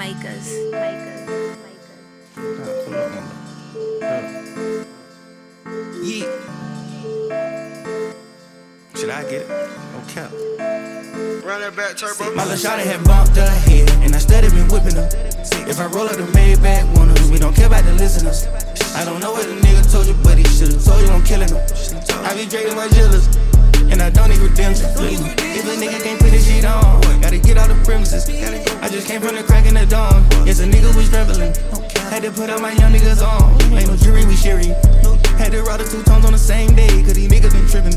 Makers. Yeah. Should I get it? Okay. Run that back, turbo. My little shawty had bumped her head, and I steady been whipping her. If I roll up the Maybach, we don't care about the listeners. I don't know what the nigga told you, but he should've told you I'm killing him. I be trading my jealous, and I don't need redemption. If a nigga can't put his shit on, gotta get out the premises. I just came from the crack in the dawn. Yes, a nigga was traveling. Had to put all my young niggas on. Ain't no jury, we sherry. Had to ride the 2 tones on the same day, cause these niggas been trippin'.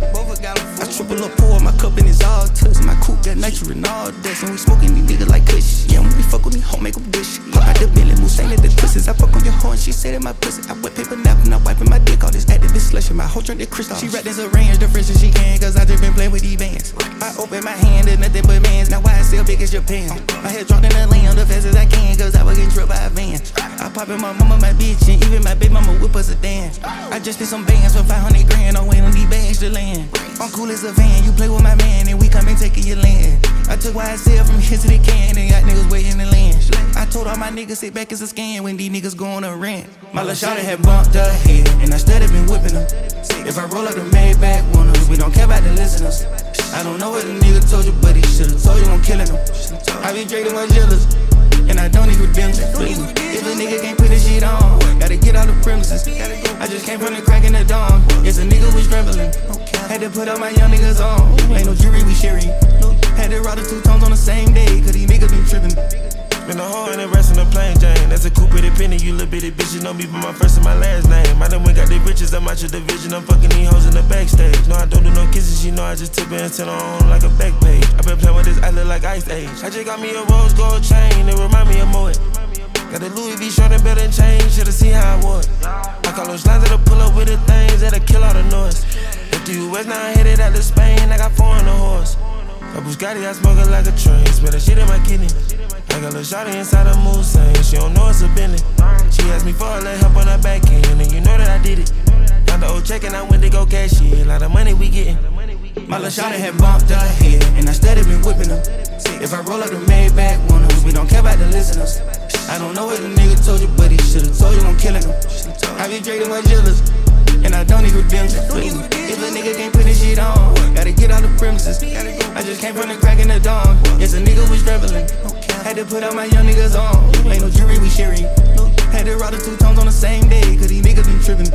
I triple up, pour my cup and it's all touch. My coupe got nitro and all dust, and we smoking these niggas like kush. Yeah, when we fuck with me, home make 'em dish. Hop out the Bentley, move ain't at the twists. I fuck on your hoe and she said that my pussy. I wet paper napping, I wiping my dick. All this activist slushing, my whole drink the crystal. She rapped this arrange the freshest she can, cause I just been playing with these bands. I open my hand to nothing but mans. Now why I still big as Japan? My head dropped in the land the fast as I can, cause I was getting tripped by a van. I pop in my mama, my bitch, and even my baby mama whip us a dance. I just spent some bands for 500 grand, I'm waiting on these bags to land. I'm cool as a van, you play with my man, and we come and taking your land. I took YSL from here to the can, and got niggas waiting to land. I told all my niggas sit back as a scan when these niggas go on a rant. My little shawty had bumped her head, and I steady been whipping her. If I roll up the Maybach, we don't care about the listeners. I don't know what the nigga told you, but he should've told you I'm killing him. I be trading my jealous, and I don't need redemption. If a nigga can't put his shit on, gotta get out the premises. I just came from the crack in the dawn. Yes, a nigga was traveling. Had to put all my young niggas on. Ain't no jury, we sherry. Had to ride the 2 tones on the same day, cause these niggas been trippin'. Been a hoe and the rest in the plain Jane. That's a coupe with a penny, you little bitty bitch. You know me by my first and my last name. I done went got the riches, I'm out your division. I'm fucking these hoes in the backstage. No, I don't do no kisses, you know I just tip it and turn on like a back page. I been playing with this, I look like Ice Age. I just got me a rose gold chain, it remind me of Moet. Got the Louis V shirt and belt and chain, should've seen how I was. I call those lines that'll pull up with the things that'll kill all the noise. If the US now I hit it out to Spain, I got 4 on the horse. A Bugatti, I smoke it like a train, smell that shit in my kidney. I got a shawty inside a Mulsanne, she don't know it's a Bentley. She asked me for a little help on her back end, and you know that I did it. Got the old check and I went to go cash it, a lot of money we gettin'. My little shawty had bumped her head, and I steady been whipping her. If I roll up the Maybach, we don't care about the listeners. I don't know what the nigga told you, but he should've told you I'm killing him. I be trading my jealous, and I don't need redemption. If a nigga can't put his shit on, gotta get out the premises. I just came from the crack in the dawn. Yes, a nigga was traveling. Had to put all my young niggas on. Ain't no jury, we sherry. Had to ride the 2 tones on the same day, cause these niggas been trippin'.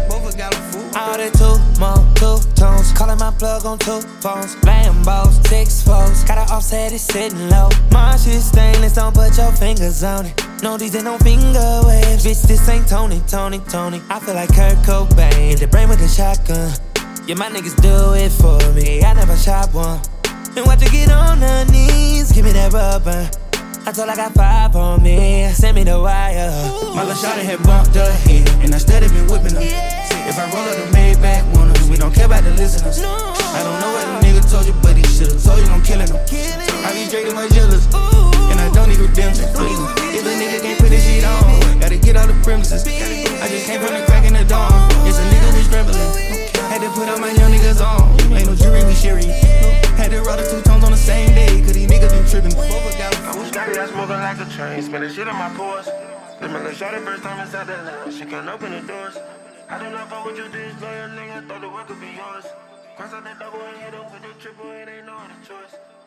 All that 2 tones, calling my plug on 2 phones. Lambos, 6 foes, gotta offset it sitting low. My shit stainless, don't put your fingers on it. No, these ain't no finger waves, bitch, this ain't Tony. I feel like Kurt Cobain, the brain with the shotgun. Yeah, my niggas do it for me, I never shot one. And watch her get on her knees, give me that rubber. I told her I got 5 on me, send me the wire. My little shawty had bumped her head, and I steady been whipping her. If I roll up the Maybach, we don't care about the listeners. I don't know what the nigga told you, but he should've told you I'm killing him. I be trading my jealous, and I don't need redemption. If a nigga can't put his shit on, gotta get out the premises. I just came from the crack in the dawn. Yes, a nigga was traveling. Had to put all my young niggas on. Ain't no jury, we sherry. Had to ride the 2 tones on the same day, cause these niggas been trippin'. I was Scotty, I smoking like a train, spilling shit on my pores. This my little shawty first time inside the lounge, she can't open the doors. I do not fuck with you, this loyal nigga, thought the work could be yours. Cross out the double and hit up with the triple, it ain't no other choice.